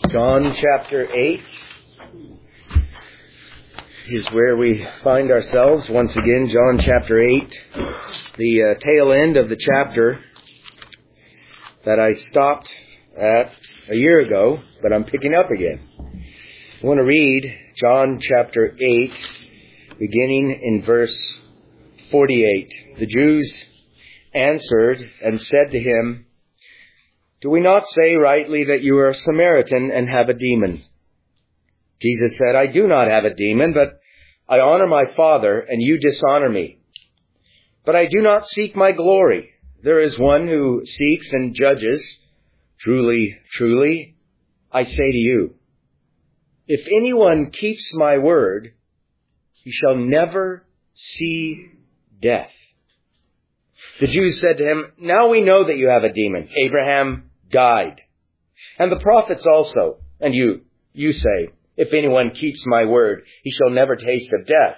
John chapter 8 is where we find ourselves once again. John chapter 8, the tail end of the chapter that I stopped at a year ago, but I'm picking up again. I want to read John chapter 8, beginning in verse 48. The Jews answered and said to him, "Do we not say rightly that you are a Samaritan and have a demon?" Jesus said, "I do not have a demon, but I honor my Father, and you dishonor me. But I do not seek my glory. There is one who seeks and judges. Truly, truly, I say to you, if anyone keeps my word, he shall never see death." The Jews said to him, "Now we know that you have a demon. Abraham died, and the prophets also. And you say, if anyone keeps my word, he shall never taste of death.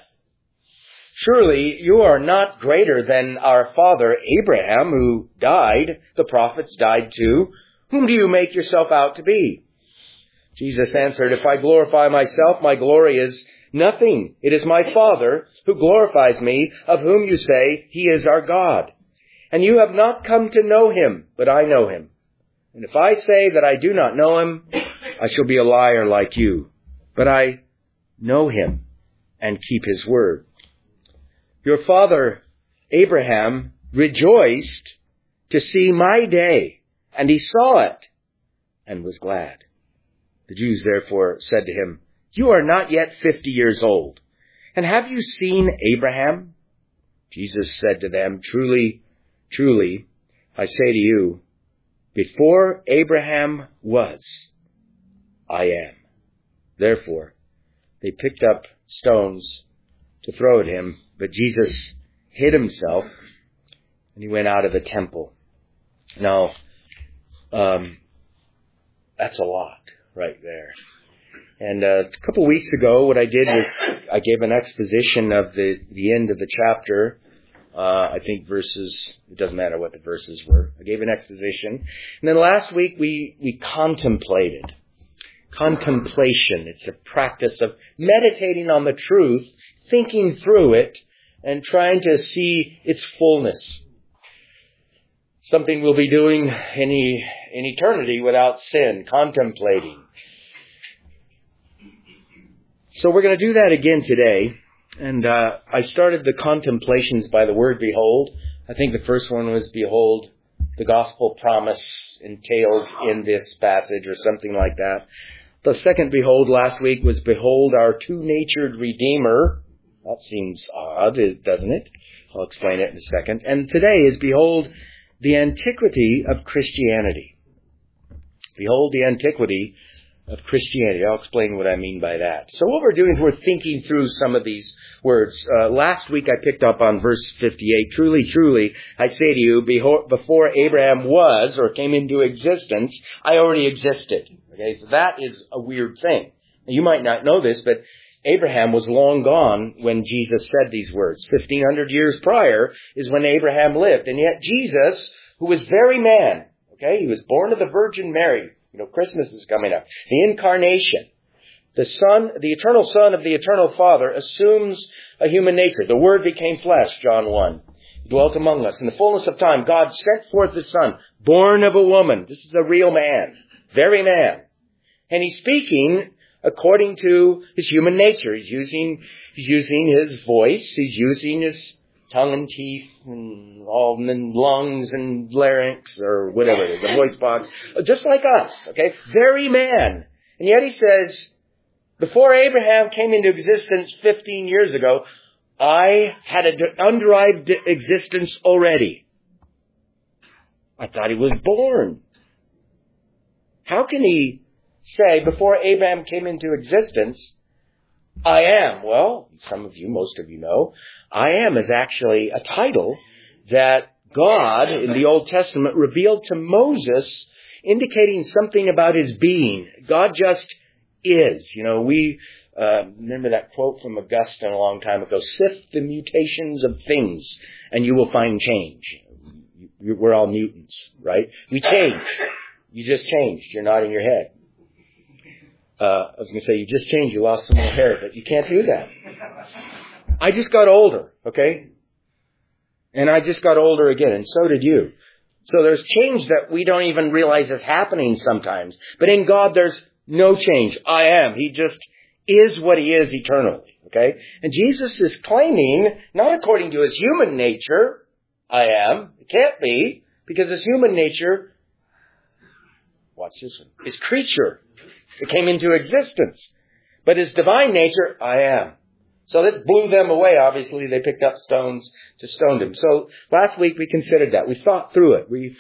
Surely you are not greater than our father Abraham, who died. The prophets died too. Whom do you make yourself out to be?" Jesus answered, "If I glorify myself, my glory is nothing. It is my Father who glorifies me, of whom you say he is our God. And you have not come to know him, but I know him. And if I say that I do not know him, I shall be a liar like you. But I know him and keep his word. Your father Abraham rejoiced to see my day, and he saw it and was glad." The Jews therefore said to him, "You are not yet 50 years old, and have you seen Abraham?" Jesus said to them, "Truly, truly, I say to you, before Abraham was, I am." Therefore, they picked up stones to throw at him, but Jesus hid himself, and he went out of the temple. Now, that's a lot right there. And a couple weeks ago, what I did was I gave an exposition of the end of the chapter. I think verses, it doesn't matter what the verses were. I gave an exposition. And then last week we contemplated. Contemplation. It's a practice of meditating on the truth, thinking through it, and trying to see its fullness. Something we'll be doing in eternity without sin, contemplating. So we're going to do that again today. And I started the contemplations by the word behold. I think the first one was behold, the gospel promise entailed in this passage or something like that. The second behold last week was behold our two-natured Redeemer. That seems odd, doesn't it? I'll explain it in a second. And today is behold the antiquity of Christianity. Behold the antiquity of Christianity. I'll explain what I mean by that. So what we're doing is we're thinking through some of these words. Last week I picked up on verse 58. Truly, truly, I say to you, before Abraham was or came into existence, I already existed. Okay, so that is a weird thing. Now, you might not know this, but Abraham was long gone when Jesus said these words. 1,500 years prior is when Abraham lived. And yet Jesus, who was very man, okay, he was born of the Virgin Mary. You know, Christmas is coming up. The incarnation. The Son, the eternal Son of the eternal Father, assumes a human nature. The Word became flesh, John 1. He dwelt among us. In the fullness of time, God sent forth His Son, born of a woman. This is a real man. Very man. And He's speaking according to His human nature. He's using His voice. He's using His tongue and teeth and all and lungs and larynx or whatever it is, the voice box, just like us, okay? Very man. And yet he says, before Abraham came into existence 15 years ago, I had an underived existence already. I thought he was born. How can he say, before Abraham came into existence, I am? Well, some of you, most of you know, I am is actually a title that God in the Old Testament revealed to Moses, indicating something about his being. God just is. You know, we remember that quote from Augustine a long time ago, sift the mutations of things and you will find change. We're all mutants, right? We change. You just changed. You're not in your head. I was going to say, you just changed, you lost some more hair, but you can't do that. I just got older, okay? And I just got older again, and so did you. So there's change that we don't even realize is happening sometimes. But in God, there's no change. I am. He just is what He is eternally, okay? And Jesus is claiming, not according to His human nature, I am. It can't be, because His human nature, watch this one, His creature. It came into existence. But His divine nature, I am. So this blew them away, obviously. They picked up stones to stone Him. So last week we considered that. We thought through it. We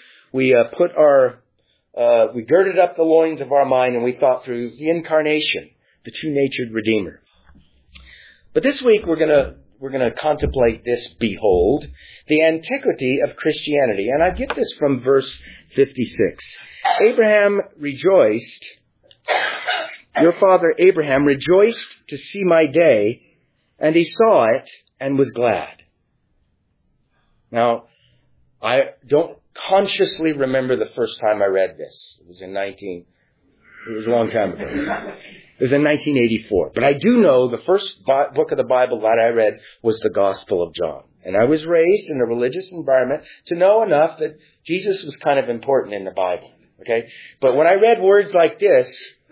girded up the loins of our mind and we thought through the incarnation, the two-natured Redeemer. But this week we're going to contemplate this, behold, the antiquity of Christianity. And I get this from verse 56. Abraham rejoiced, your father Abraham rejoiced to see my day, and he saw it and was glad. Now, I don't consciously remember the first time I read this. It was a long time ago. It was in 1984. But I do know the first book of the Bible that I read was the Gospel of John. And I was raised in a religious environment to know enough that Jesus was kind of important in the Bible. Okay? But when I read words like this,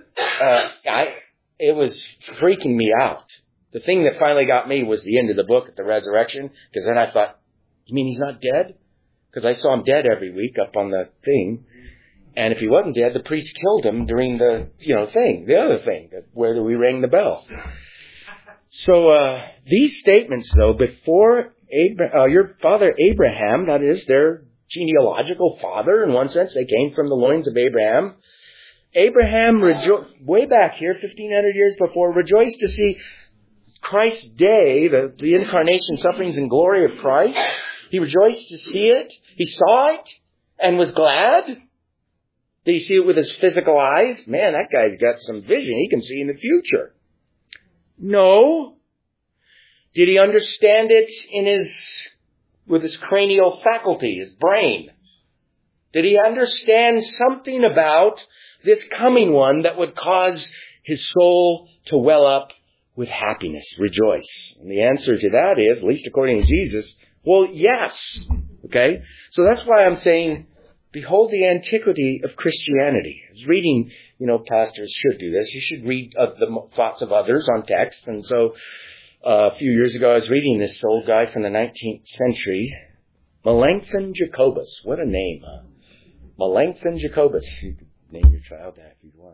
it was freaking me out. The thing that finally got me was the end of the book at the resurrection, because then I thought, you mean He's not dead? Because I saw Him dead every week up on the thing. And if He wasn't dead, the priest killed Him during the, the other thing, where do we ring the bell? So, these statements though, before your father Abraham, that is their genealogical father, in one sense, they came from the loins of Abraham. Abraham, way back here, 1,500 years before, rejoiced to see Christ's day, the incarnation, sufferings, and glory of Christ. He rejoiced to see it. He saw it and was glad. Did he see it with his physical eyes? Man, that guy's got some vision. He can see in the future. No. Did he understand it with his cranial faculty, his brain? Did he understand something about this coming one that would cause his soul to well up with happiness, rejoice? And the answer to that is, at least according to Jesus, well, yes. Okay? So that's why I'm saying, behold the antiquity of Christianity. I was reading, pastors should do this. You should read the thoughts of others on text. And so a few years ago I was reading this old guy from the 19th century, Melanchthon Jacobus. What a name, huh? Melanchthon Jacobus. You could name your child that if you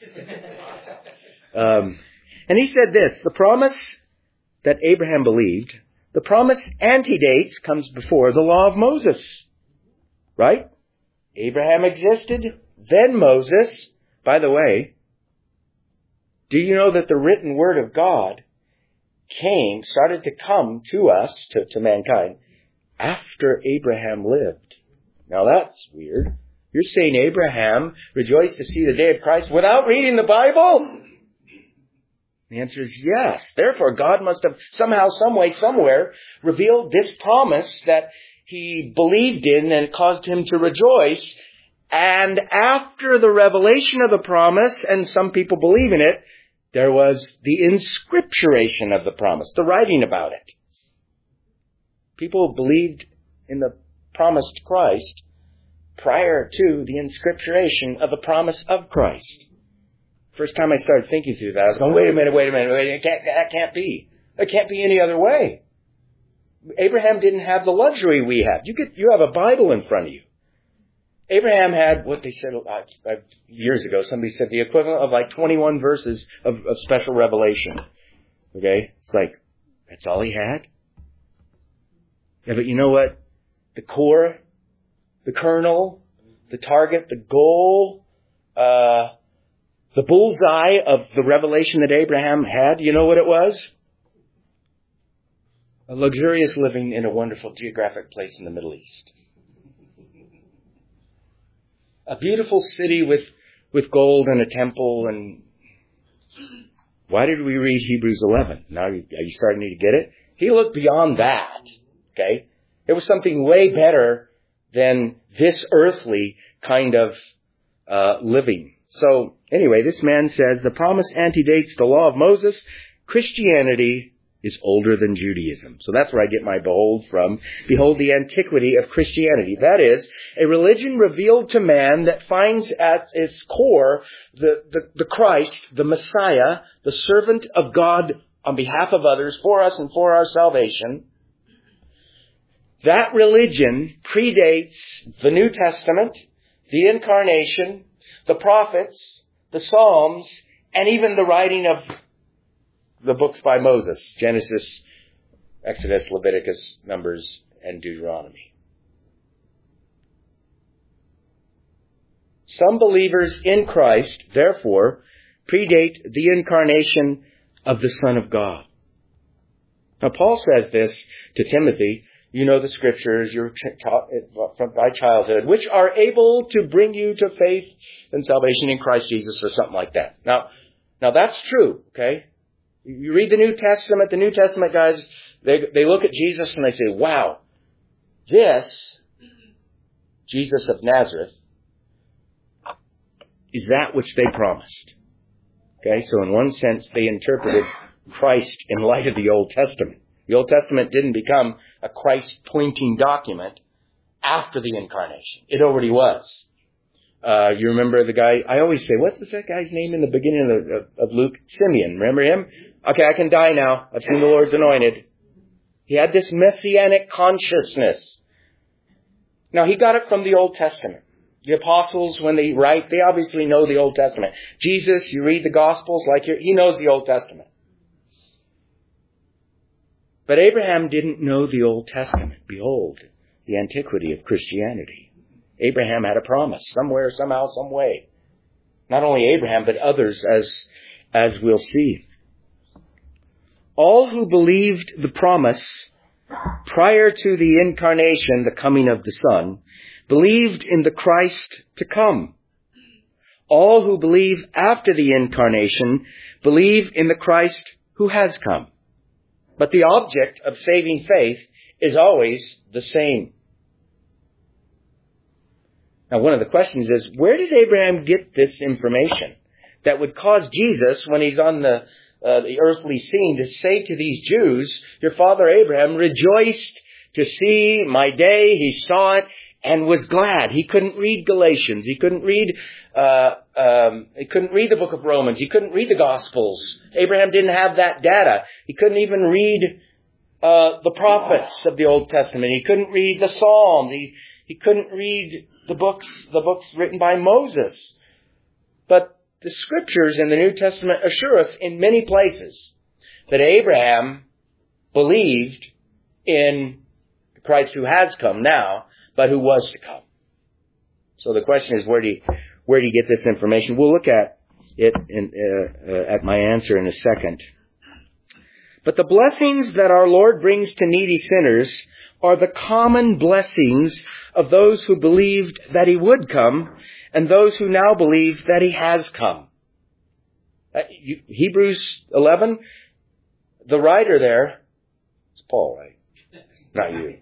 want. And he said this, the promise that Abraham believed, the promise antedates, comes before the law of Moses. Right? Abraham existed, then Moses. By the way, do you know that the written word of God started to come to us, to mankind, after Abraham lived? Now that's weird. You're saying Abraham rejoiced to see the day of Christ without reading the Bible? The answer is yes. Therefore, God must have somehow, some way, somewhere revealed this promise that He believed in and it caused Him to rejoice. And after the revelation of the promise, and some people believe in it, there was the inscripturation of the promise, the writing about it. People believed in the promised Christ prior to the inscripturation of the promise of Christ. First time I started thinking through that, I was going, wait a minute, that can't be. It can't be any other way. Abraham didn't have the luxury we have. You have a Bible in front of you. Abraham had what they said years ago. Somebody said the equivalent of like 21 verses of special revelation. Okay? It's like, that's all he had? Yeah, but you know what? The core, the kernel, the target, the goal, the bullseye of the revelation that Abraham had, you know what it was? A luxurious living in a wonderful geographic place in the Middle East. A beautiful city with gold and a temple. And why did we read Hebrews 11? Now, are you starting to get it? He looked beyond that. Okay? It was something way better than this earthly kind of living So anyway, this man says the promise antedates the law of Moses. Christianity is older than Judaism. So that's where I get my behold from. Behold the antiquity of Christianity. That is, a religion revealed to man that finds at its core the Christ, the Messiah, the servant of God on behalf of others, for us and for our salvation. That religion predates the New Testament, the Incarnation, the prophets, the Psalms, and even the writing of the books by Moses, Genesis, Exodus, Leviticus, Numbers, and Deuteronomy. Some believers in Christ, therefore, predate the incarnation of the Son of God. Now, Paul says this to Timothy. You know the scriptures, you're taught by childhood, which are able to bring you to faith and salvation in Christ Jesus, or something like that. Now that's true, okay? You read the New Testament guys, they look at Jesus and they say, wow, this, Jesus of Nazareth, is that which they promised. Okay, so in one sense, they interpreted Christ in light of the Old Testament. The Old Testament didn't become a Christ-pointing document after the Incarnation. It already was. You remember the guy, I always say, what was that guy's name in the beginning of Luke? Simeon. Remember him? Okay, I can die now. I've seen the Lord's anointed. He had this messianic consciousness. Now, he got it from the Old Testament. The apostles, when they write, they obviously know the Old Testament. Jesus, you read the Gospels, he knows the Old Testament. But Abraham didn't know the Old Testament. Behold, the antiquity of Christianity. Abraham had a promise somewhere, somehow, some way. Not only Abraham, but others, as we'll see. All who believed the promise prior to the incarnation, the coming of the Son, believed in the Christ to come. All who believe after the incarnation believe in the Christ who has come. But the object of saving faith is always the same. Now, one of the questions is, where did Abraham get this information that would cause Jesus, when he's on the earthly scene, to say to these Jews, your father Abraham rejoiced to see my day, he saw it, and was glad. He couldn't read Galatians. He couldn't read the book of Romans. He couldn't read the Gospels. Abraham didn't have that data. He couldn't even read the prophets of the Old Testament. He couldn't read the Psalms. He couldn't read the books written by Moses. But the Scriptures in the New Testament assure us in many places that Abraham believed in the Christ who has come now, but who was to come. So the question is, where do you get this information? We'll look at it at my answer in a second. But the blessings that our Lord brings to needy sinners are the common blessings of those who believed that He would come and those who now believe that He has come. Hebrews 11, the writer there, it's Paul, right? Not you.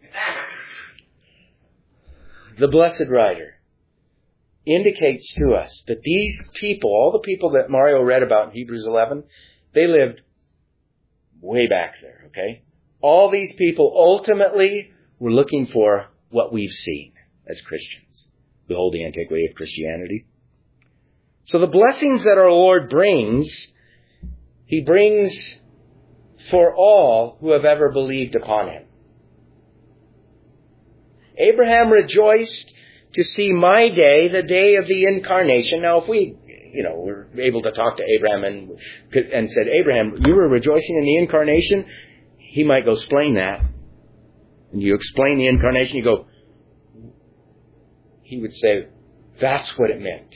The blessed writer indicates to us that these people, all the people that Mario read about in Hebrews 11, they lived way back there, okay? All these people ultimately were looking for what we've seen as Christians. Behold the antiquity of Christianity. So the blessings that our Lord brings, He brings for all who have ever believed upon Him. Abraham rejoiced to see my day, the day of the incarnation. Now, if we, were able to talk to Abraham and said, Abraham, you were rejoicing in the incarnation? He might go, explain that. And you explain the incarnation, you go, he would say, that's what it meant.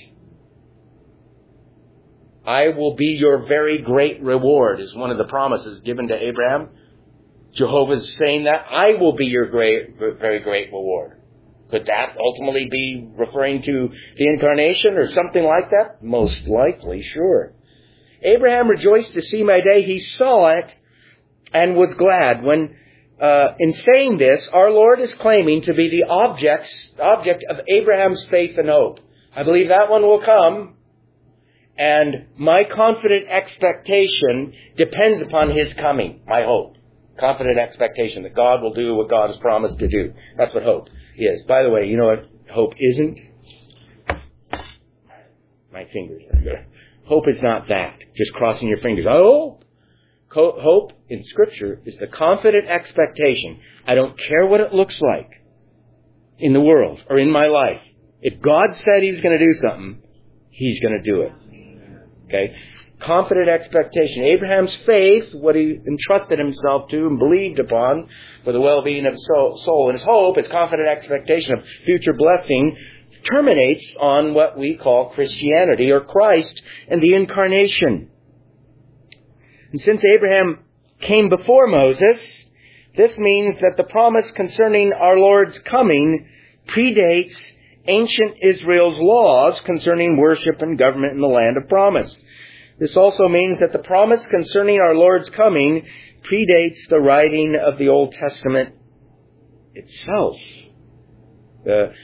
I will be your very great reward, is one of the promises given to Abraham. Jehovah's saying that I will be your very great reward. Could that ultimately be referring to the incarnation or something like that? Most likely, sure. Abraham rejoiced to see my day. He saw it and was glad. When, in saying this, our Lord is claiming to be the object of Abraham's faith and hope. I believe that one will come. And my confident expectation depends upon His coming, my hope. Confident expectation that God will do what God has promised to do. That's what hope is. By the way, you know what hope isn't? My fingers are good. Hope is not that. Just crossing your fingers. Hope in Scripture is the confident expectation. I don't care what it looks like in the world or in my life. If God said He was going to do something, He's going to do it. Okay? Confident expectation. Abraham's faith, what he entrusted himself to and believed upon for the well-being of his soul. And his hope, his confident expectation of future blessing, terminates on what we call Christianity or Christ and the incarnation. And since Abraham came before Moses, this means that the promise concerning our Lord's coming predates ancient Israel's laws concerning worship and government in the land of promise. This also means that the promise concerning our Lord's coming predates the writing of the Old Testament itself. The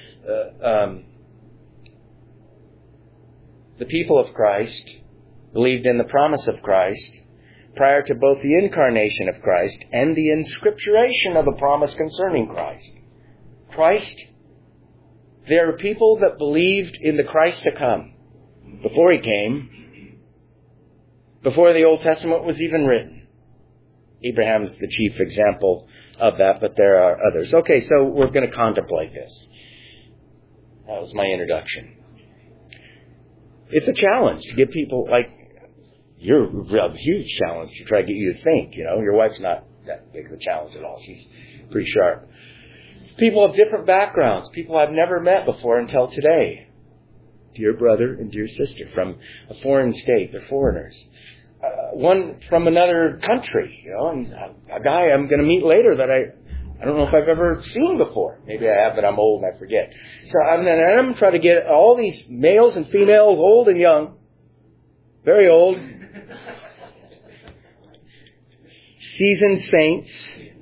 people of Christ believed in the promise of Christ prior to both the incarnation of Christ and the inscripturation of the promise concerning Christ. There are people that believed in the Christ to come before He came, before the Old Testament was even written. Abraham's the chief example of that, but there are others. Okay, so we're going to contemplate this. That was my introduction. It's a challenge to get people, you're a huge challenge to try to get you to think, Your wife's not that big of a challenge at all. She's pretty sharp. People of different backgrounds, people I've never met before until today. Dear brother and dear sister from a foreign state, they're foreigners. One from another country, and a guy I'm going to meet later that I don't know if I've ever seen before. Maybe I have, but I'm old and I forget. So I'm trying to get all these males and females, old and young, very old, seasoned saints,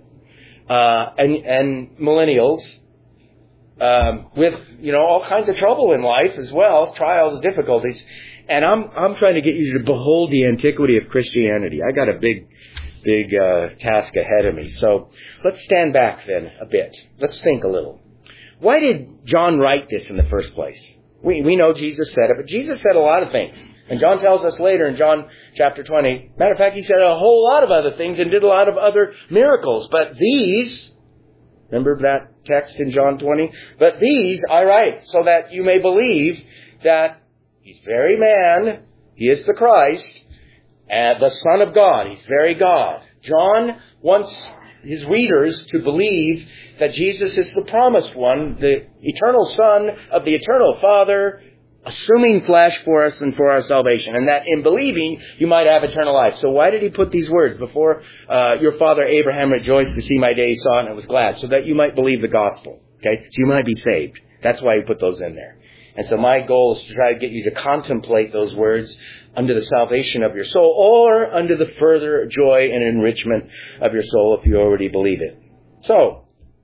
and millennials, with, all kinds of trouble in life as well, trials and difficulties. And I'm trying to get you to behold the antiquity of Christianity. I got a big task ahead of me. So let's stand back then a bit. Let's think a little. Why did John write this in the first place? We know Jesus said it, but Jesus said a lot of things. And John tells us later in John chapter 20, matter of fact, He said a whole lot of other things and did a lot of other miracles. But these, remember that text in John 20? But these I write so that you may believe that He's very man, He is the Christ, and the Son of God. He's very God. John wants his readers to believe that Jesus is the promised one, the eternal Son of the eternal Father, assuming flesh for us and for our salvation. And that in believing, you might have eternal life. So why did He put these words? Before your father Abraham rejoiced to see my day, he saw it and was glad. So that you might believe the gospel. Okay? So you might be saved. That's why He put those in there. And so my goal is to try to get you to contemplate those words under the salvation of your soul or under the further joy and enrichment of your soul if you already believe it. So,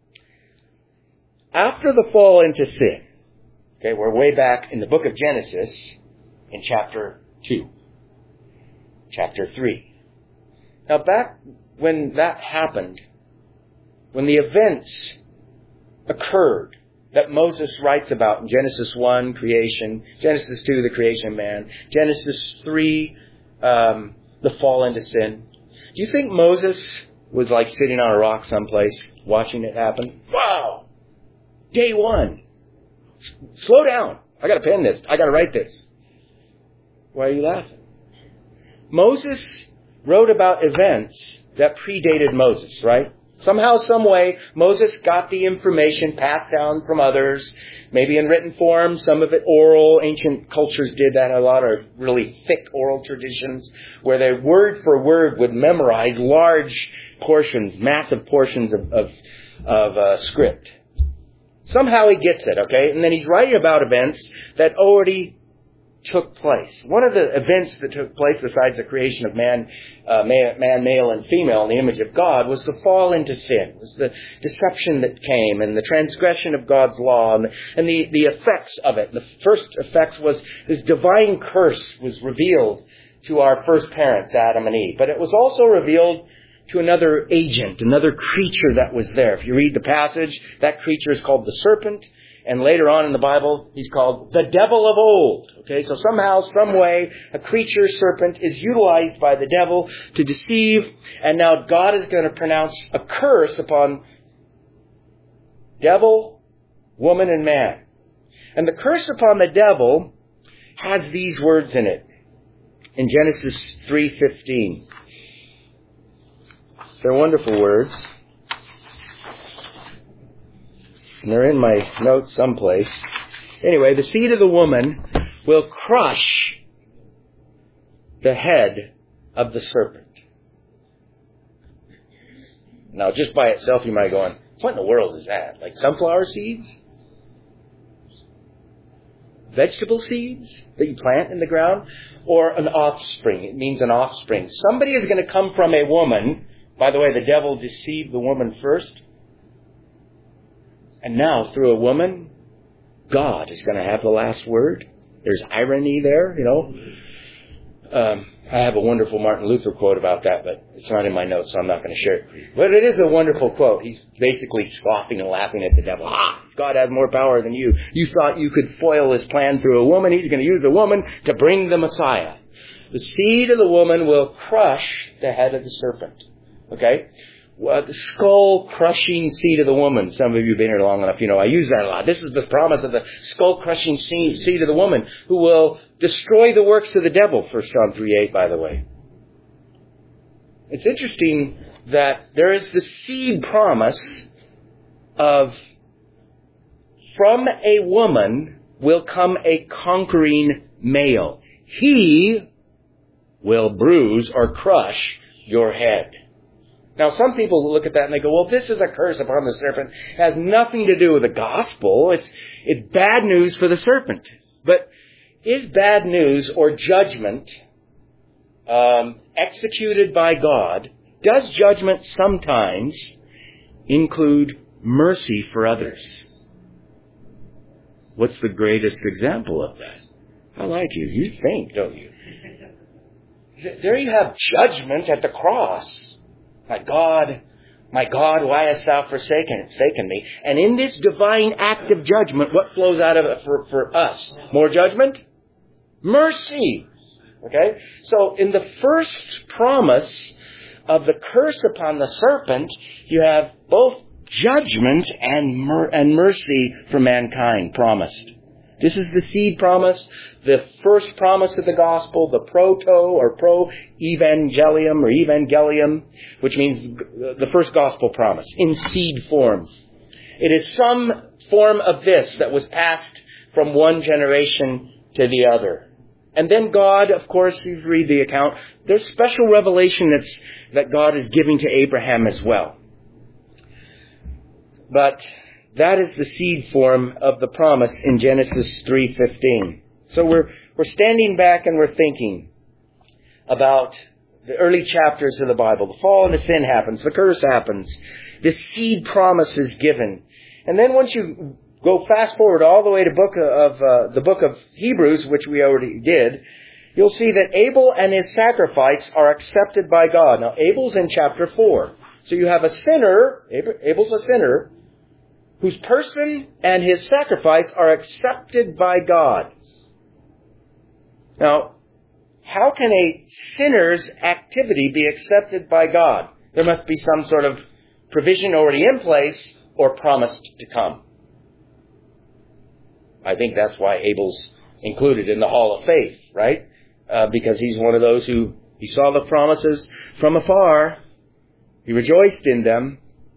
after the fall into sin, okay, we're way back in the book of Genesis in chapter 2, chapter 3. Now back when that happened, when the events occurred that Moses writes about in Genesis 1, creation, Genesis 2, the creation of man, Genesis 3, the fall into sin. Do you think Moses was sitting on a rock someplace watching it happen? Wow! Day 1. Slow down. I got to pen this. I got to write this. Why are you laughing? Moses wrote about events that predated Moses, right? Somehow, some way, Moses got the information passed down from others, maybe in written form, some of it oral. Ancient cultures did that a lot, or really thick oral traditions, where they word for word would memorize large portions, massive portions of script. Somehow he gets it, okay? And then he's writing about events that already took place. One of the events that took place besides the creation of man, male and female in the image of God, was the fall into sin. It was the deception that came and the transgression of God's law and the effects of it. The first effects was this divine curse was revealed to our first parents, Adam and Eve. But it was also revealed to another agent, another creature that was there. If you read the passage, that creature is called the serpent. And later on in the Bible, he's called the devil of old. Okay, so somehow, some way, a creature, serpent, is utilized by the devil to deceive. And now God is going to pronounce a curse upon devil, woman, and man. And the curse upon the devil has these words in it. In Genesis 3:15. They're wonderful words. And they're in my notes someplace. Anyway, the seed of the woman will crush the head of the serpent. Now, just by itself, you might go on, what in the world is that? Like sunflower seeds? Vegetable seeds that you plant in the ground? Or an offspring? It means an offspring. Somebody is going to come from a woman. By the way, the devil deceived the woman first. And now, through a woman, God is going to have the last word. There's irony there, you know. I have a wonderful Martin Luther quote about that, but it's not in my notes, so I'm not going to share it. But it is a wonderful quote. He's basically scoffing and laughing at the devil. God has more power than you. You thought you could foil his plan through a woman. He's going to use a woman to bring the Messiah. The seed of the woman will crush the head of the serpent. Okay? Well, the skull-crushing seed of the woman. Some of you have been here long enough, you know, I use that a lot. This is the promise of the skull-crushing seed of the woman who will destroy the works of the devil, 1 John 3:8, by the way. It's interesting that there is the seed promise of from a woman will come a conquering male. He will bruise or crush your head. Now, some people look at that and they go, well, this is a curse upon the serpent. It has nothing to do with the gospel. It's bad news for the serpent. But is bad news or judgment executed by God, does judgment sometimes include mercy for others? What's the greatest example of that? I like you. You think, don't you? There you have judgment at the cross. My God, why hast thou forsaken me? And in this divine act of judgment, what flows out of it for us? More judgment? Mercy. Okay? So in the first promise of the curse upon the serpent, you have both judgment and mercy for mankind promised. This is the seed promise, the first promise of the gospel, the proto or pro-evangelium or evangelium, which means the first gospel promise in seed form. It is some form of this that was passed from one generation to the other. And then God, of course, you read the account, there's special revelation that God is giving to Abraham as well. But that is the seed form of the promise in Genesis 3:15. So we're standing back and we're thinking about the early chapters of the Bible. The fall and the sin happens. The curse happens. The seed promise is given. And then once you go fast forward all the way to the book of Hebrews, which we already did, you'll see that Abel and his sacrifice are accepted by God. Now, Abel's in chapter 4. So you have a sinner, Abel's a sinner, whose person and his sacrifice are accepted by God. Now, how can a sinner's activity be accepted by God? There must be some sort of provision already in place or promised to come. I think that's why Abel's included in the Hall of Faith, right? Because he's one of those who he saw the promises from afar. He rejoiced in them.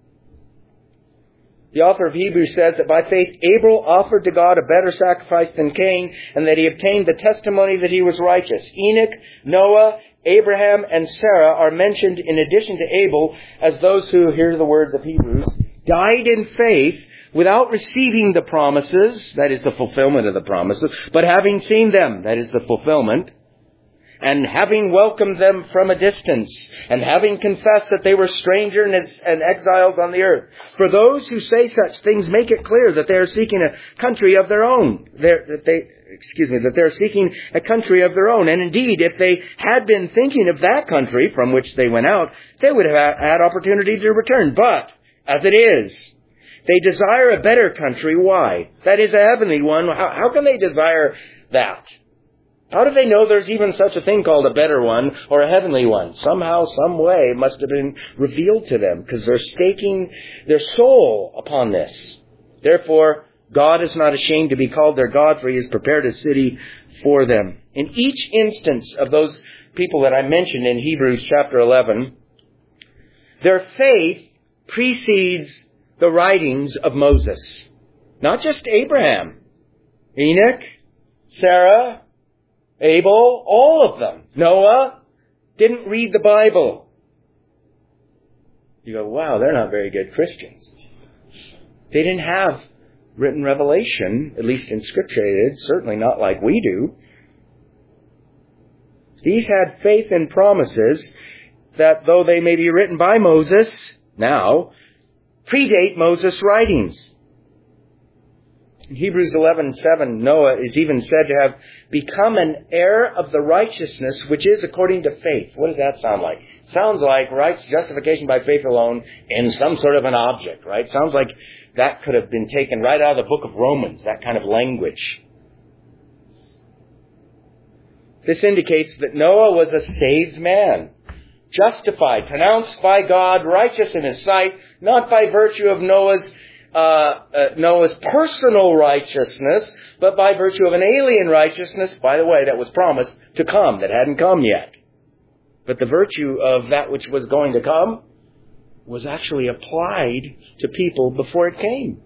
The author of Hebrews says that by faith Abel offered to God a better sacrifice than Cain, and that he obtained the testimony that he was righteous. Enoch, Noah, Abraham, and Sarah are mentioned in addition to Abel as those who, hear the words of Hebrews, died in faith without receiving the promises, that is the fulfillment of the promises, but having seen them, that is the fulfillment, and having welcomed them from a distance, and having confessed that they were strangers and exiles on the earth. For those who say such things make it clear that they are seeking a country of their own. That they're seeking a country of their own. And indeed, if they had been thinking of that country from which they went out, they would have had opportunity to return. But, as it is, they desire a better country. Why? That is a heavenly one. How can they desire that? How do they know there's even such a thing called a better one or a heavenly one? Somehow, some way, it must have been revealed to them because they're staking their soul upon this. Therefore, God is not ashamed to be called their God, for He has prepared a city for them. In each instance of those people that I mentioned in Hebrews chapter 11, their faith precedes the writings of Moses. Not just Abraham, Enoch, Sarah, Abel, all of them. Noah didn't read the Bible. You go, wow, they're not very good Christians. They didn't have written revelation, at least in Scripture they did, certainly not like we do. These had faith in promises that, though they may be written by Moses now, predate Moses' writings. In Hebrews 11:7, Noah is even said to have become an heir of the righteousness which is according to faith. What does that sound like? Sounds like justification by faith alone in some sort of an object, right? Sounds like that could have been taken right out of the book of Romans, that kind of language. This indicates that Noah was a saved man, justified, pronounced by God, righteous in His sight, not by virtue of Noah's personal righteousness, but by virtue of an alien righteousness, by the way, that was promised to come, that hadn't come yet. But the virtue of that which was going to come was actually applied to people before it came.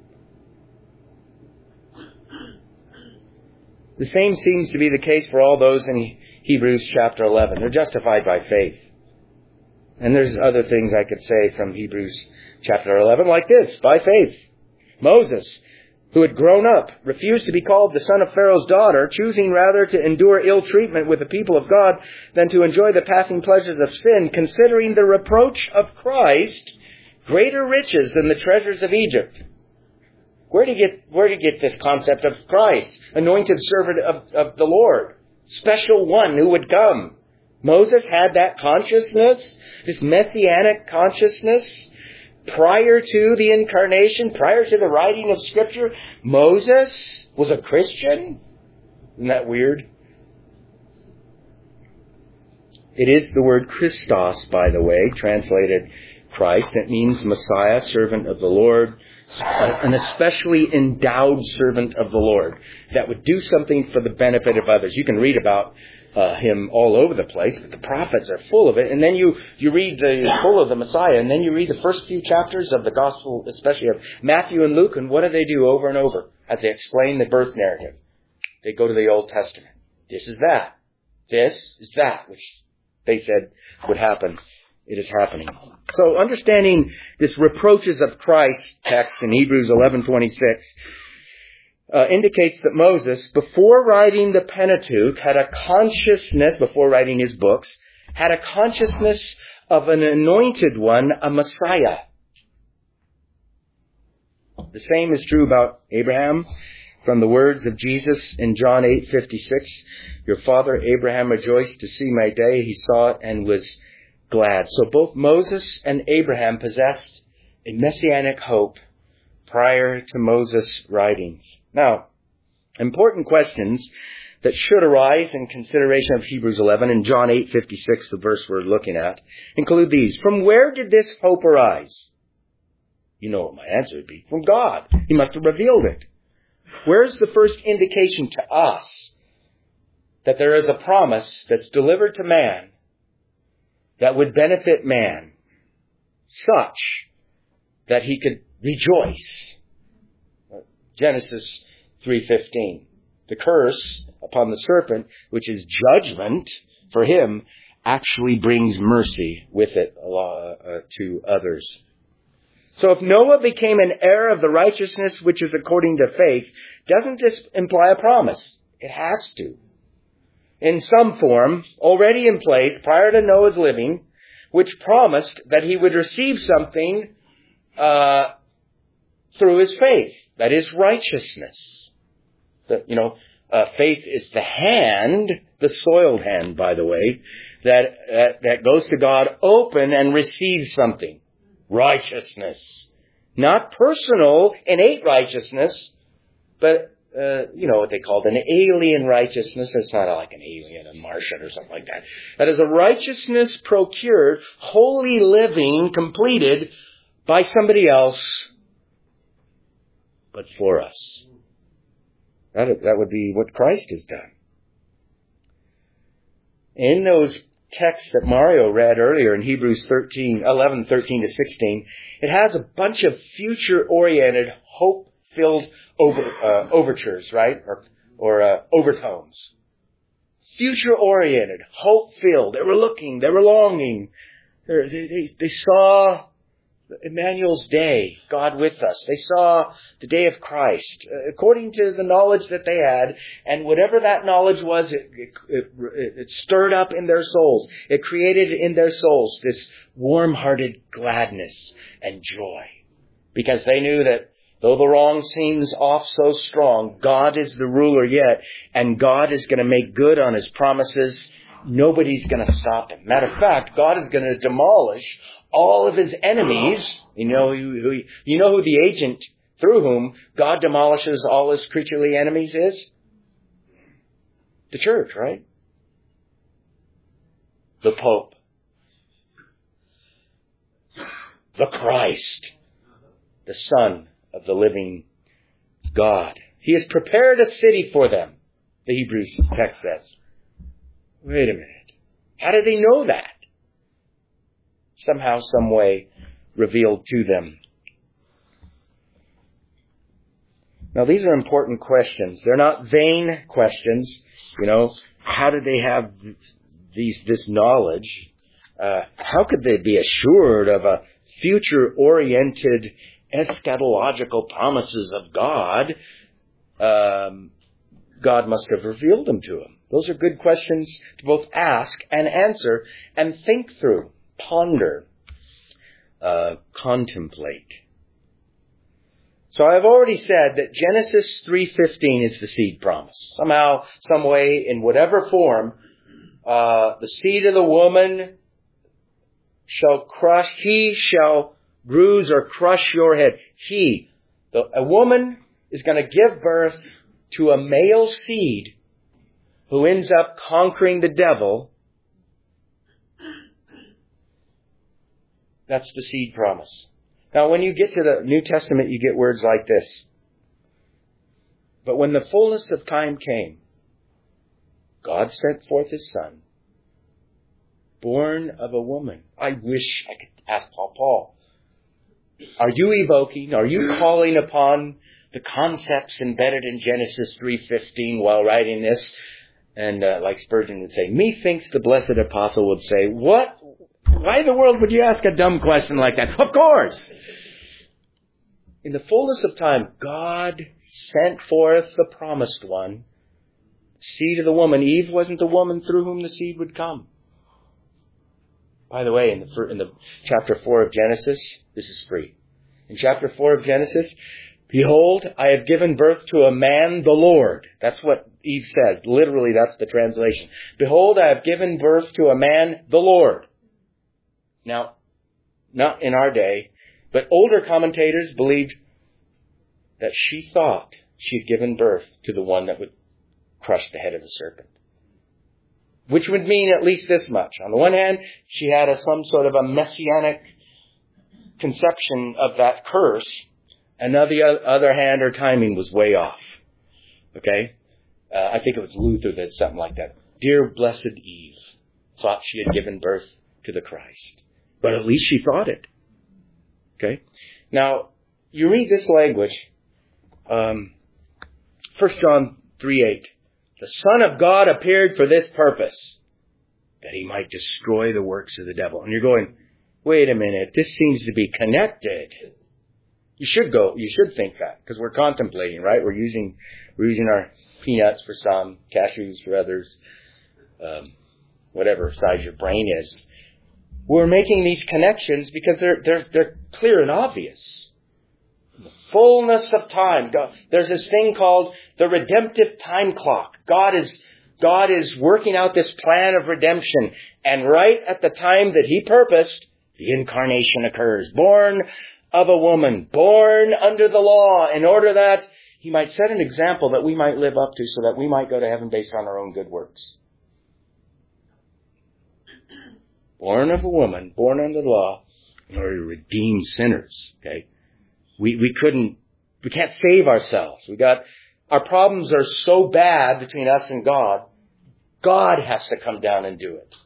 The same seems to be the case for all those in Hebrews chapter 11. They're justified by faith. And there's other things I could say from Hebrews chapter 11 like this, by faith. Moses, who had grown up, refused to be called the son of Pharaoh's daughter, choosing rather to endure ill treatment with the people of God than to enjoy the passing pleasures of sin, considering the reproach of Christ greater riches than the treasures of Egypt. Where do you get this concept of Christ, anointed servant of the Lord, special one who would come? Moses had that consciousness, this messianic consciousness, prior to the incarnation, prior to the writing of Scripture. Moses was a Christian? Isn't that weird? It is the word Christos, by the way, translated Christ. It means Messiah, servant of the Lord, an especially endowed servant of the Lord that would do something for the benefit of others. You can read about him all over the place, but the prophets are full of it. And then you read full of the Messiah, and then you read the first few chapters of the Gospel, especially of Matthew and Luke, and what do over and over as they explain the birth narrative? They go to the Old Testament. This is that. This is that, which they said would happen. It is happening. So understanding this reproaches of Christ text in Hebrews 11:26 indicates that Moses, before writing the Pentateuch, had a consciousness, before writing his books, had a consciousness of an anointed one, a Messiah. The same is true about Abraham. From the words of Jesus in John 8:56, your father Abraham rejoiced to see my day. He saw it and was glad. So both Moses and Abraham possessed a messianic hope prior to Moses' writings. Now, important questions that should arise in consideration of Hebrews 11 and John 8:56, the verse we're looking at, include these. From where did this hope arise? You know what my answer would be. From God. He must have revealed it. Where's the first indication to us that there is a promise that's delivered to man that would benefit man such that he could rejoice? Genesis 3:15. The curse upon the serpent, which is judgment for him, actually brings mercy with it to others. So if Noah became an heir of the righteousness which is according to faith, doesn't this imply a promise? It has to. In some form, already in place prior to Noah's living, which promised that he would receive something through his faith. That is righteousness. Faith is the hand, the soiled hand, by the way, that goes to God open and receives something. Righteousness. Not personal, innate righteousness, but, what they called an alien righteousness. It's not like an alien, a Martian or something like that. That is a righteousness procured, holy living, completed by somebody else, but for us. That would be what Christ has done. In those texts that Mario read earlier in Hebrews 11:13 to 16, it has a bunch of future-oriented, hope-filled overtures, right? Or overtones. Future-oriented, hope-filled. They were looking, they were longing. They saw Emmanuel's day, God with us. They saw the day of Christ, according to the knowledge that they had, and whatever that knowledge was, it stirred up in their souls. It created in their souls this warm-hearted gladness and joy, because they knew that though the wrong seems off so strong, God is the ruler yet, and God is going to make good on His promises. Nobody's going to stop Him. Matter of fact, God is going to demolish all of His enemies. You know who the agent through whom God demolishes all His creaturely enemies is? The church, right? The Pope. The Christ. The Son of the living God. He has prepared a city for them, the Hebrews text says. Wait a minute. How did they know that? Somehow, some way, revealed to them. Now, these are important questions. They're not vain questions. How did they have this knowledge? How could they be assured of a future-oriented eschatological promises of God? God must have revealed them to them. Those are good questions to both ask and answer and think through, ponder, contemplate. So I've already said that Genesis 3:15 is the seed promise. Somehow, some way, in whatever form, the seed of the woman he shall bruise or crush your head. A woman is going to give birth to a male seed who ends up conquering the devil. That's the seed promise. Now, when you get to the New Testament, you get words like this. But when the fullness of time came, God sent forth His Son, born of a woman. I wish I could ask Paul, are you calling upon the concepts embedded in Genesis 3:15 while writing this? And like Spurgeon would say, methinks the blessed apostle would say, what? Why in the world would you ask a dumb question like that? Of course! In the fullness of time, God sent forth the promised one, seed of the woman. Eve wasn't the woman through whom the seed would come. By the way, in the chapter 4 of Genesis, this is free. In chapter 4 of Genesis, behold, I have given birth to a man, the Lord. That's what Eve says. Literally, that's the translation. Behold, I have given birth to a man, the Lord. Now, not in our day, but older commentators believed that she thought she had given birth to the one that would crush the head of the serpent. Which would mean at least this much. On the one hand, she had some sort of a messianic conception of that curse. And on the other hand, her timing was way off. Okay? I think it was Luther that something like that. Dear blessed Eve thought she had given birth to the Christ. But at least she thought it. Okay? Now, you read this language. 1 John 3:8. The Son of God appeared for this purpose, that He might destroy the works of the devil. And you're going, wait a minute, this seems to be connected. You should think that, because we're contemplating, right? We're using our peanuts for some, cashews for others, whatever size your brain is. We're making these connections because they're clear and obvious. The fullness of time. There's this thing called the redemptive time clock. God is working out this plan of redemption. And right at the time that He purposed, the incarnation occurs. Born of a woman, born under the law, in order that He might set an example that we might live up to so that we might go to heaven based on our own good works. Born of a woman, born under the law, in order to redeem sinners. Okay, we can't save ourselves. Our problems are so bad between us and God. God has to come down and do it.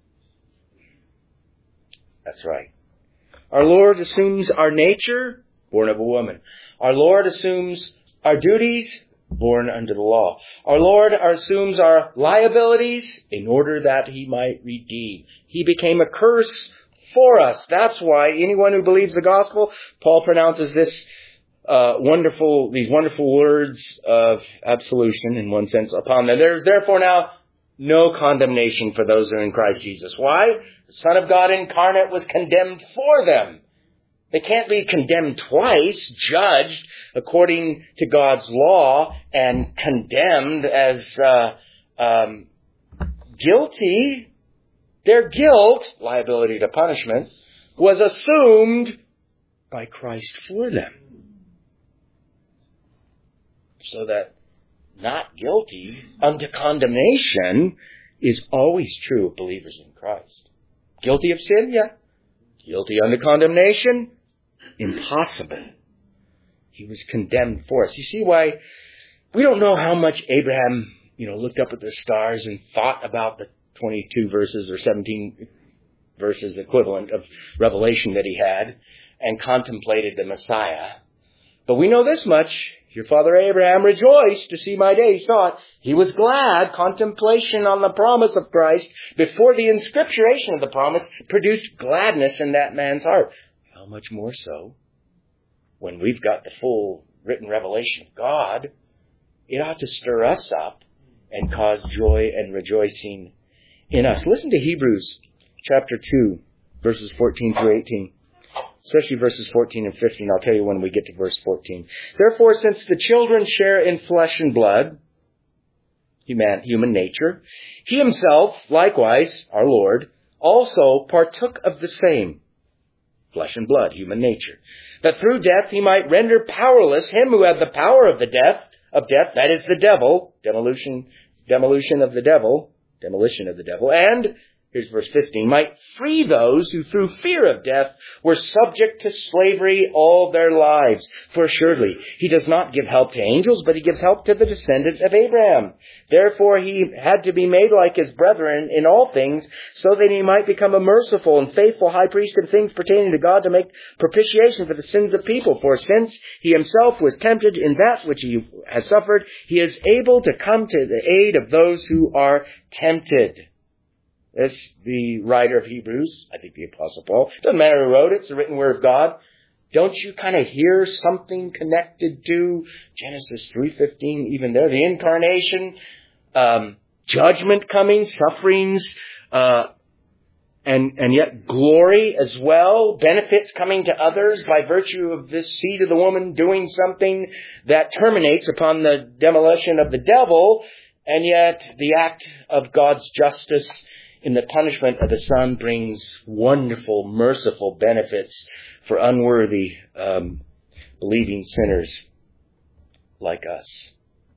That's right. Our Lord assumes our nature, born of a woman. Our Lord assumes our duties, born under the law. Our Lord assumes our liabilities in order that He might redeem. He became a curse for us. That's why anyone who believes the gospel, Paul pronounces these wonderful words of absolution in one sense upon them. There is therefore now no condemnation for those who are in Christ Jesus. Why? The Son of God incarnate was condemned for them. They can't be condemned twice, judged according to God's law and condemned as guilty. Their guilt, liability to punishment, was assumed by Christ for them. So that not guilty unto condemnation is always true of believers in Christ. Guilty of sin? Yeah. Guilty unto condemnation? Impossible. He was condemned for us. You see why we don't know how much Abraham, looked up at the stars and thought about the 22 verses or 17 verses equivalent of revelation that he had and contemplated the Messiah. But we know this much. Your father Abraham rejoiced to see my day. He saw it. He was glad. Contemplation on the promise of Christ before the inscripturation of the promise produced gladness in that man's heart. How much more so when we've got the full written revelation of God? It ought to stir us up and cause joy and rejoicing in us. Listen to Hebrews chapter 2, verses 14 through 18. Especially verses 14 and 15. I'll tell you when we get to verse 14. Therefore, since the children share in flesh and blood, human nature, He Himself, likewise, our Lord, also partook of the same, flesh and blood, human nature, that through death He might render powerless him who had the power of death, that is the devil, demolition of the devil, and, here's verse 15, might free those who through fear of death were subject to slavery all their lives. For assuredly, He does not give help to angels, but He gives help to the descendants of Abraham. Therefore, He had to be made like His brethren in all things, so that He might become a merciful and faithful high priest in things pertaining to God to make propitiation for the sins of people. For since He Himself was tempted in that which He has suffered, He is able to come to the aid of those who are tempted. That's the writer of Hebrews, I think the Apostle Paul. Doesn't matter who wrote it, it's the written word of God. Don't you kind of hear something connected to Genesis 3:15, even there? The incarnation, judgment coming, sufferings, and yet glory as well, benefits coming to others by virtue of this seed of the woman doing something that terminates upon the demolition of the devil, and yet the act of God's justice in the punishment of the Son brings wonderful, merciful benefits for unworthy, believing sinners like us.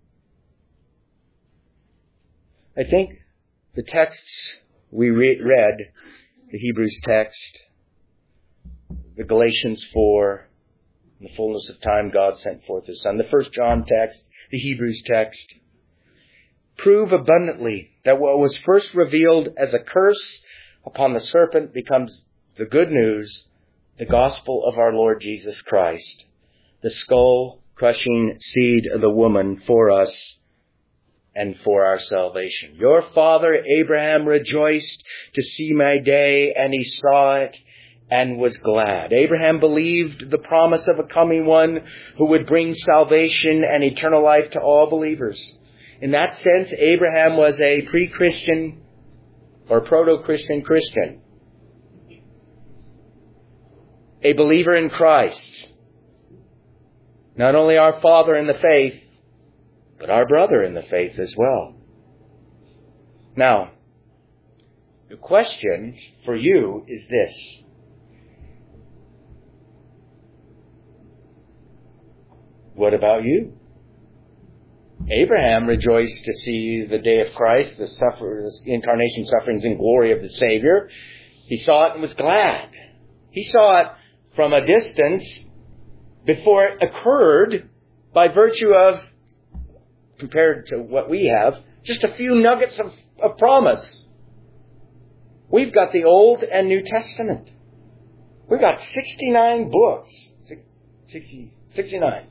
I think the texts we read, the Hebrews text, the Galatians 4, in the fullness of time God sent forth His Son, the 1 John text, the Hebrews text, prove abundantly that what was first revealed as a curse upon the serpent becomes the good news, the gospel of our Lord Jesus Christ, the skull-crushing seed of the woman for us and for our salvation. Your father Abraham rejoiced to see my day, and he saw it and was glad. Abraham believed the promise of a coming one who would bring salvation and eternal life to all believers. In that sense, Abraham was a pre-Christian or proto-Christian Christian. A believer in Christ. Not only our father in the faith, but our brother in the faith as well. Now, the question for you is this. What about you? Abraham rejoiced to see the day of Christ, the incarnation, sufferings, and glory of the Savior. He saw it and was glad. He saw it from a distance before it occurred by virtue of, compared to what we have, just a few nuggets of promise. We've got the Old and New Testament. We've got 69 books. 69.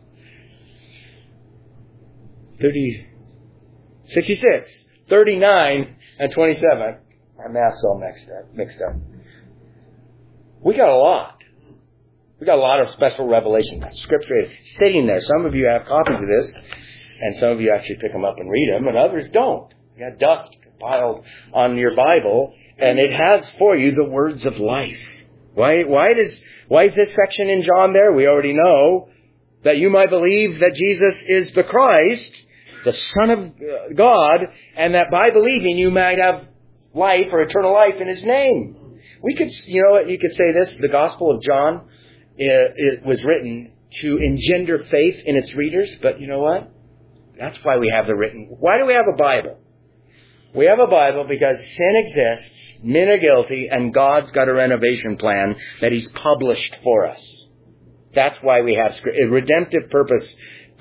66, 39, and 27. My math's all mixed up. We got a lot. We got a lot of special revelation. Scripture is sitting there. Some of you have copies of this, and some of you actually pick them up and read them, and others don't. You got dust piled on your Bible, and it has for you the words of life. Why is this section in John there? We already know that you might believe that Jesus is the Christ, the Son of God, and that by believing you might have life or eternal life in His name. You could say this, the Gospel of John, it was written to engender faith in its readers, but you know what? That's why we have the written. Why do we have a Bible? We have a Bible because sin exists, men are guilty, and God's got a renovation plan that He's published for us. That's why we have Scripture. Redemptive purpose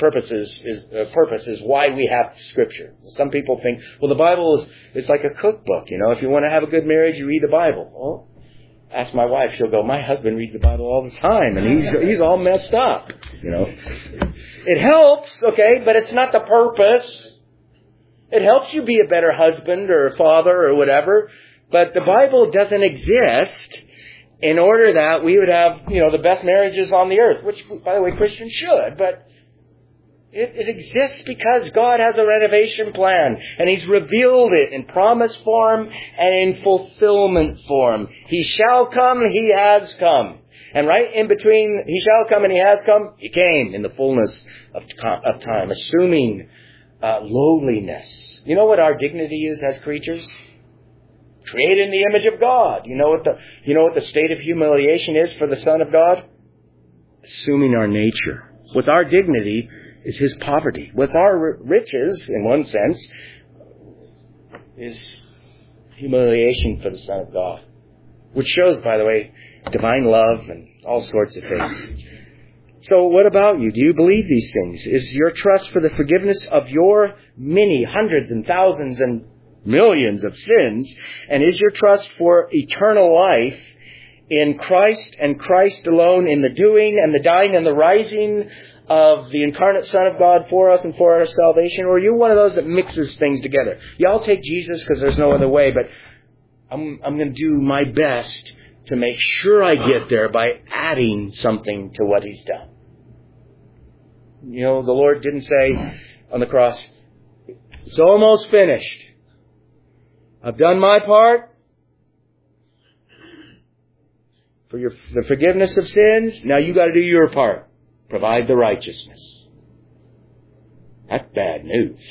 is why we have Scripture. Some people think, well, the Bible is like a cookbook. If you want to have a good marriage, you read the Bible. Well, ask my wife. She'll go, my husband reads the Bible all the time, and he's all messed up. It helps, okay, but it's not the purpose. It helps you be a better husband or a father or whatever, but the Bible doesn't exist in order that we would have, the best marriages on the earth, which, by the way, Christians should, but it exists because God has a renovation plan, and He's revealed it in promise form and in fulfillment form. He shall come, He has come. And right in between He shall come and He has come, He came in the fullness of time, assuming lowliness. You know what our dignity is as creatures? Created in the image of God. You know what the state of humiliation is for the Son of God? Assuming our nature. With our dignity is His poverty. With our riches, in one sense, is humiliation for the Son of God. Which shows, by the way, divine love and all sorts of things. So what about you? Do you believe these things? Is your trust for the forgiveness of your many hundreds and thousands and millions of sins? And is your trust for eternal life in Christ and Christ alone, in the doing and the dying and the rising of the incarnate Son of God for us and for our salvation? Or are you one of those that mixes things together? Yeah, I'll take Jesus because there's no other way, but I'm going to do my best to make sure I get there by adding something to what He's done. The Lord didn't say on the cross, it's almost finished. I've done my part for the forgiveness of sins. Now you got to do your part. Provide the righteousness. That's bad news.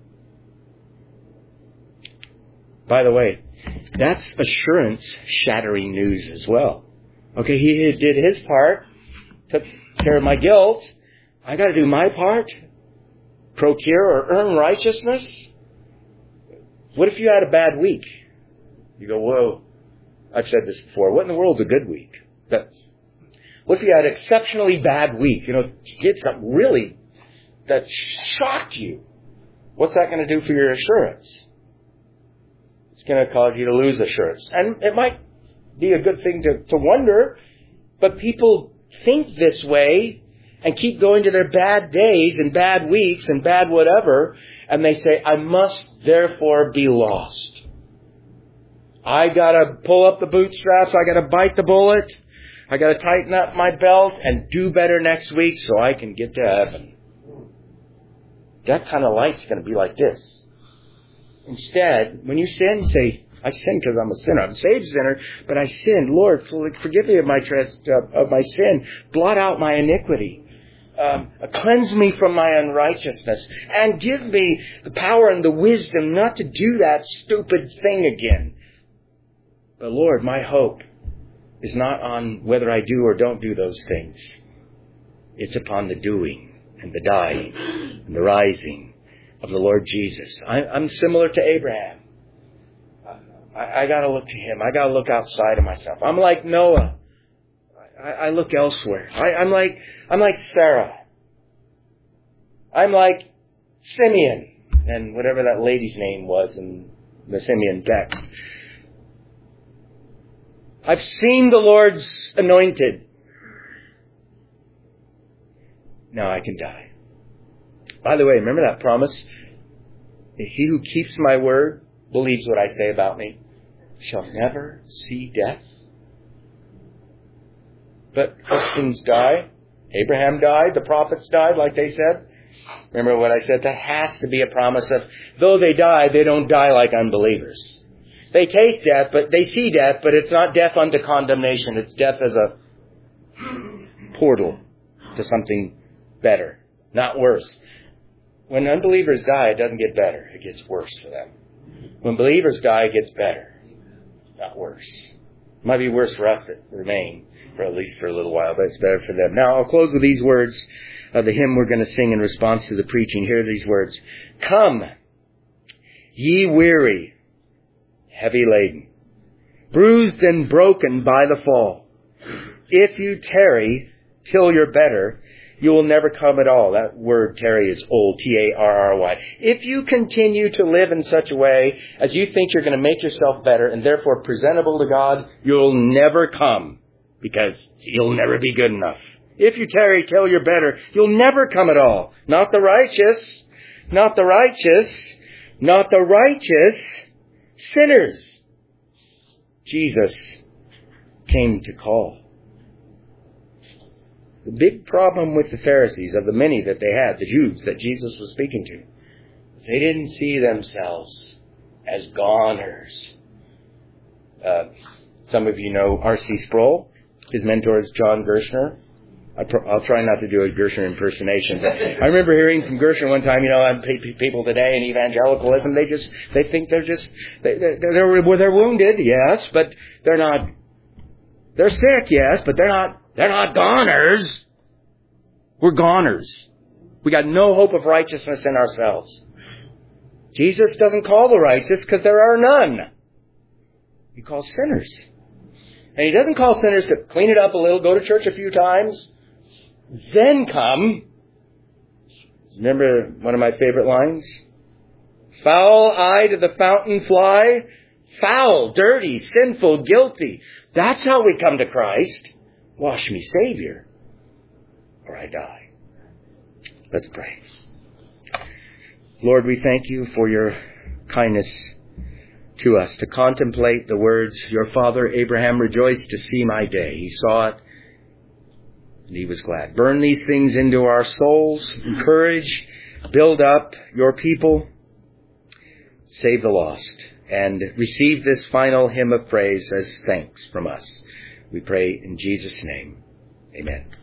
By the way, that's assurance-shattering news as well. Okay, He did His part, took care of my guilt. I got to do my part. Procure or earn righteousness. What if you had a bad week? You go, whoa, I've said this before. What in the world's a good week? What if you had an exceptionally bad week? You did something really that shocked you. What's that going to do for your assurance? It's going to cause you to lose assurance. And it might be a good thing to wonder, but people think this way and keep going to their bad days and bad weeks and bad whatever, and they say, I must therefore be lost. I got to pull up the bootstraps. I got to bite the bullet. I got to tighten up my belt and do better next week so I can get to heaven. That kind of life's going to be like this. Instead, when you sin, say, I sin because I'm a sinner. I'm a saved sinner, but I sinned. Lord, forgive me of my sin. Blot out my iniquity. Cleanse me from my unrighteousness. And give me the power and the wisdom not to do that stupid thing again. But Lord, my hope is not on whether I do or don't do those things. It's upon the doing and the dying and the rising of the Lord Jesus. I'm similar to Abraham. I got to look to him. I got to look outside of myself. I'm like Noah. I look elsewhere. I'm like Sarah. I'm like Simeon, and whatever that lady's name was in the Simeon text. I've seen the Lord's anointed. Now I can die. By the way, remember that promise? He who keeps my word, believes what I say about me, shall never see death. But husbands die. Abraham died. The prophets died, like they said. Remember what I said? That has to be a promise of, though they die, they don't die like unbelievers. They taste death, but they see death, but it's not death unto condemnation. It's death as a portal to something better, not worse. When unbelievers die, it doesn't get better. It gets worse for them. When believers die, it gets better, not worse. It might be worse for us that remain, for at least for a little while, but it's better for them. Now, I'll close with these words of the hymn we're going to sing in response to the preaching. Hear these words. Come, ye weary, heavy laden, bruised and broken by the fall. If you tarry till you're better, you will never come at all. That word tarry is old, T-A-R-R-Y. If you continue to live in such a way as you think you're going to make yourself better and therefore presentable to God, you'll never come because you'll never be good enough. If you tarry till you're better, you'll never come at all. Not the righteous, not the righteous, not the righteous, sinners. Jesus came to call. The big problem with the Pharisees, of the many that they had, the Jews that Jesus was speaking to, they didn't see themselves as goners. Some of you know R.C. Sproul. His mentor is John Gershner. I'll try not to do a Gershner impersonation, but I remember hearing from Gershner one time, people today in evangelicalism, they think they're wounded, yes, but they're sick, yes, but they're not goners. We're goners. We got no hope of righteousness in ourselves. Jesus doesn't call the righteous because there are none. He calls sinners. And he doesn't call sinners to clean it up a little, go to church a few times, then come. Remember one of my favorite lines? Foul I to the fountain fly. Foul, dirty, sinful, guilty. That's how we come to Christ. Wash me, Savior, or I die. Let's pray. Lord, we thank you for your kindness to us to contemplate the words, your father Abraham rejoiced to see my day. He saw it and he was glad. Burn these things into our souls. Encourage, build up your people. Save the lost. And receive this final hymn of praise as thanks from us. We pray in Jesus' name. Amen.